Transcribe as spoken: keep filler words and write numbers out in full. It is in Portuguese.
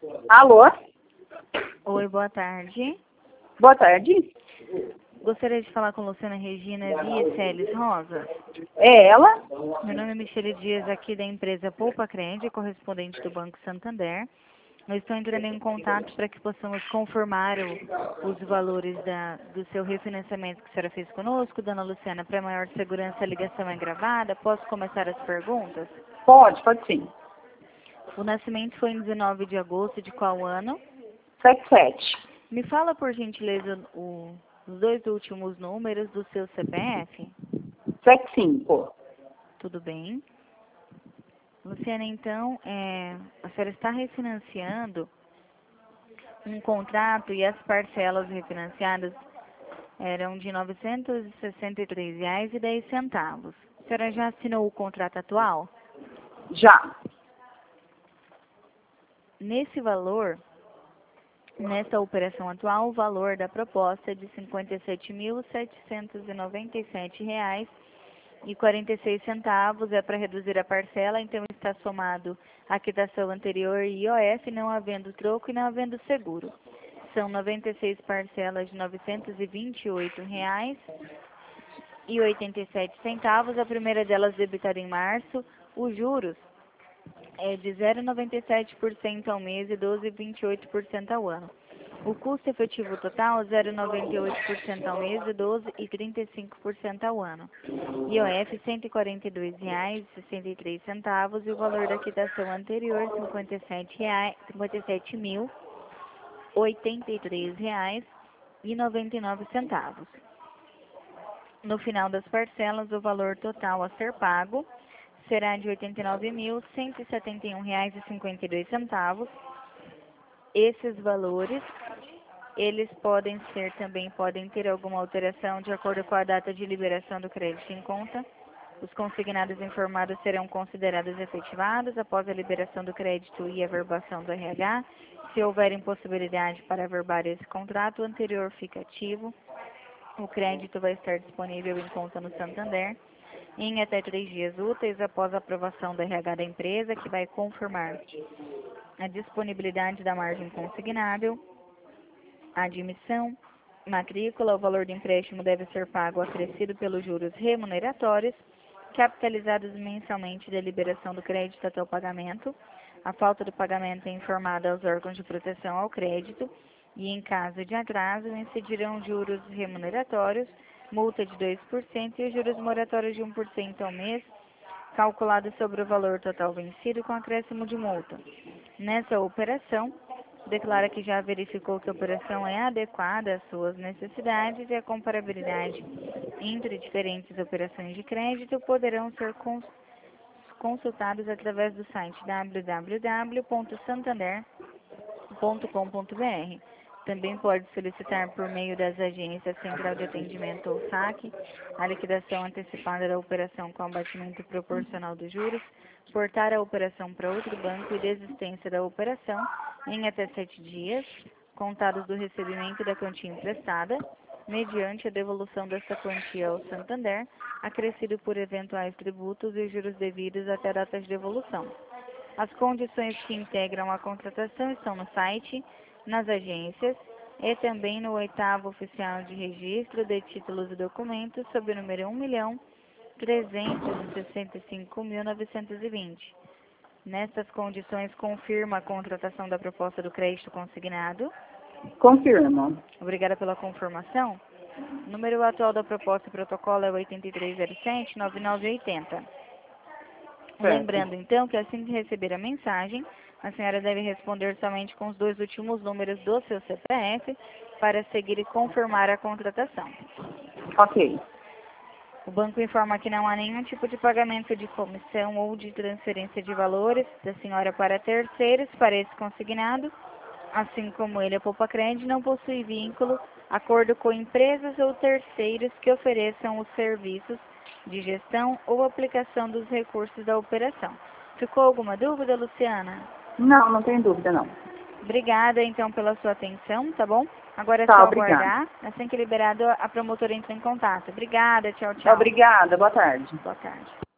Alô? Oi, boa tarde. Boa tarde. Gostaria de falar com Luciana Regina Via Celes Rosa. É ela? Meu nome é Michele Dias, aqui da empresa Poupa Crédito, correspondente do Banco Santander. Eu estou entrando em contato para que possamos confirmar o- os valores da- do seu refinanciamento que a senhora fez conosco, dona Luciana. Para maior segurança, a ligação é gravada. Posso começar as perguntas? Pode, pode sim. O nascimento foi em dezenove de agosto de qual ano? Sete sete. Me fala, por gentileza, o- os dois últimos números do seu C P F. Sete cinco. Tudo bem. Luciana, então, é, a senhora está refinanciando um contrato e as parcelas refinanciadas eram de novecentos e sessenta e três reais e dez centavos. A senhora já assinou o contrato atual? Já. Nesse valor, nessa operação atual, o valor da proposta é de cinquenta e sete mil, setecentos e noventa e sete reais e quarenta e seis centavos. É para reduzir a parcela, então está somado a quitação anterior e I O F, não havendo troco e não havendo seguro. São noventa e seis parcelas de novecentos e vinte e oito reais e oitenta e sete centavos. A primeira delas debitada em março. Os juros é de zero vírgula noventa e sete por cento ao mês e doze vírgula vinte e oito por cento ao ano. O custo efetivo total, zero vírgula noventa e oito por cento ao mês e doze vírgula trinta e cinco por cento ao ano. I O F, cento e quarenta e dois reais e sessenta e três centavos e o valor da quitação anterior, cinquenta e sete reais, cinquenta e sete mil, oitenta e três reais e noventa e nove centavos. No final das parcelas, o valor total a ser pago será de oitenta e nove mil, cento e setenta e um reais e cinquenta e dois centavos. Esses valores, eles podem ser também, podem ter alguma alteração de acordo com a data de liberação do crédito em conta. Os consignados informados serão considerados efetivados após a liberação do crédito e a verbação do R H. Se houver impossibilidade para averbar esse contrato, o anterior fica ativo. O crédito vai estar disponível em conta no Santander em até três dias úteis após a aprovação do R H da empresa, que vai confirmar a disponibilidade da margem consignável, a admissão, matrícula. O valor do empréstimo deve ser pago acrescido pelos juros remuneratórios, capitalizados mensalmente da liberação do crédito até o pagamento. A falta do pagamento é informada aos órgãos de proteção ao crédito e, em caso de atraso, incidirão juros remuneratórios, multa de dois por cento e os juros moratórios de um por cento ao mês, calculado sobre o valor total vencido com acréscimo de multa. Nessa operação, declara que já verificou que a operação é adequada às suas necessidades e a comparabilidade entre diferentes operações de crédito poderão ser cons consultados através do site w w w ponto santander ponto com ponto b r. Também pode solicitar por meio das agências Central de Atendimento ou saque a liquidação antecipada da operação com abatimento proporcional dos juros, portar a operação para outro banco e desistência da operação em até sete dias, contados do recebimento da quantia emprestada, mediante a devolução desta quantia ao Santander, acrescido por eventuais tributos e juros devidos até a data de devolução. As condições que integram a contratação estão no site, nas agências e também no oitavo oficial de registro de títulos e documentos sob o número um milhão trezentos e sessenta e cinco mil novecentos e vinte. Nestas condições, confirma a contratação da proposta do crédito consignado. Confirmo. Obrigada pela confirmação. O número atual da proposta e protocolo é oito três zero sete, nove nove oito zero. Lembrando, então, que assim que receber a mensagem, a senhora deve responder somente com os dois últimos números do seu C P F para seguir e confirmar a contratação. Ok. O banco informa que não há nenhum tipo de pagamento de comissão ou de transferência de valores da senhora para terceiros para esse consignado. Assim como ele, a Poupa Crédito não possui vínculo, acordo com empresas ou terceiros que ofereçam os serviços de gestão ou aplicação dos recursos da operação. Ficou alguma dúvida, Luciana? Não, não tem dúvida, não. Obrigada, então, pela sua atenção, tá bom? Agora é Tá, só obrigada. aguardar. Assim que liberado, a promotora entra em contato. Obrigada, tchau, tchau. Obrigada, boa tarde. Boa tarde.